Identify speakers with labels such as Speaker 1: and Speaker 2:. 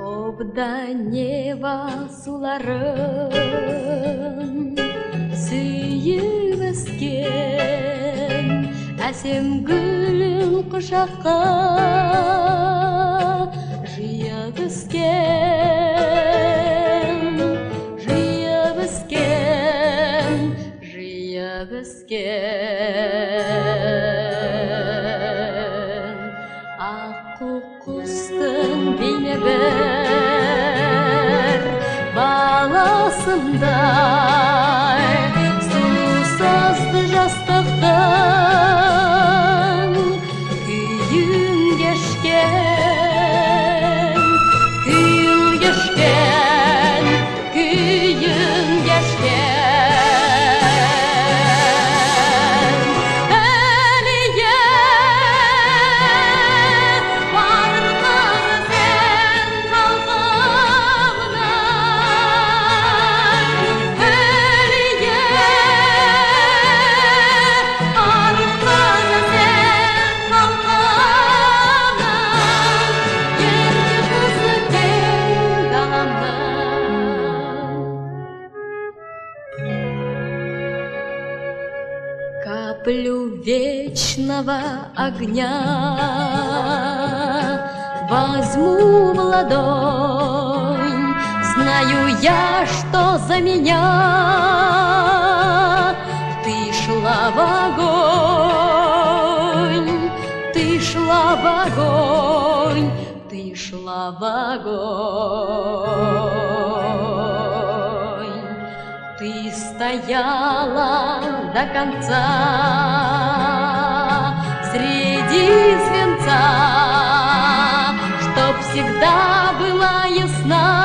Speaker 1: Кобда нева суларын сүйіп өскен, әсем гүлін құшаққа жиып өскен, жиып өскен, жиып өскен. Аққу құстың бейне бір баласындай, сұлу сазды жастықтың күйін кешкен, күйін кешкен, күйін кешкен. Каплю вечного огня возьму в ладонь. Знаю я, что за меня ты шла в огонь, ты шла в огонь, ты шла в огонь. Ты стояла до конца среди свинца, чтоб всегда была ясна